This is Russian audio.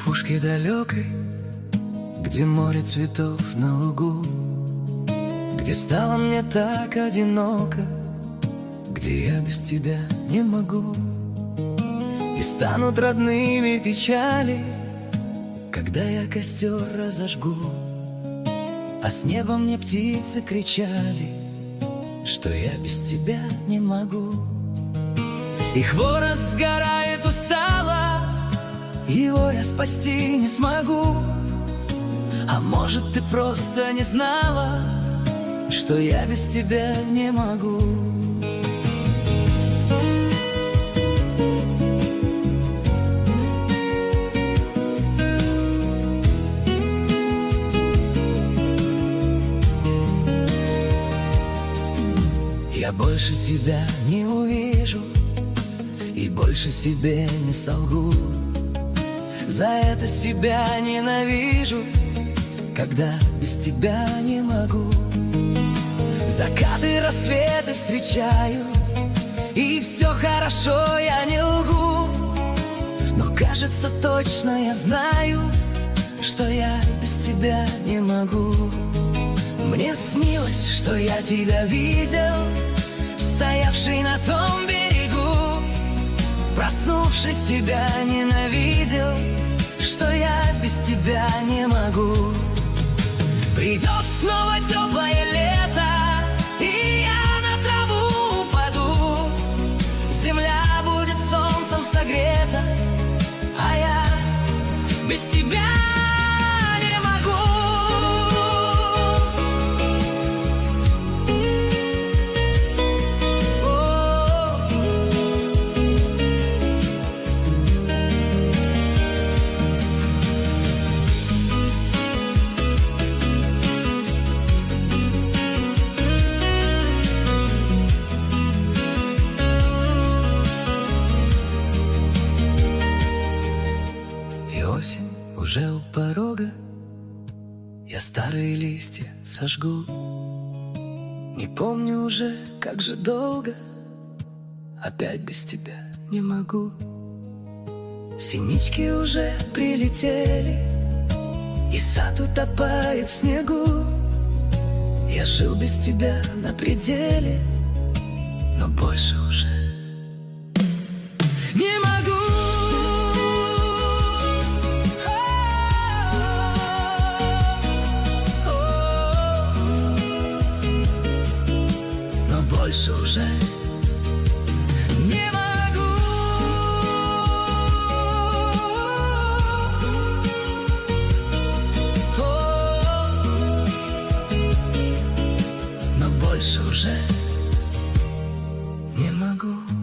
опушке далекой, где море цветов на лугу, где стало мне так одиноко, где я без тебя не могу. И станут родными печали, когда я костер разожгу, а с неба мне птицы кричали, что я без тебя не могу. И хворост сгорает устало, его я спасти не смогу. А может, ты просто не знала, что я без тебя не могу. Я больше тебя не увижу и больше себе не солгу. За это себя ненавижу, когда без тебя не могу. Закаты, рассветы встречаю, и все хорошо, я не лгу. Но кажется, точно я знаю, что я без тебя не могу. Мне снилось, что я тебя видел, стоявший на том берегу. Проснувшись, себя ненавидел, что я без тебя не могу. Придет снова теплое лето, и я на траву упаду. Земля будет солнцем согрета, а я без тебя не могу. Осень уже у порога, я старые листья сожгу. Не помню уже, как же долго, опять без тебя не могу. Синички уже прилетели, и сад утопает в снегу. Я жил без тебя на пределе, но больше уже не могу. Больше уже не могу. Но больше уже не могу.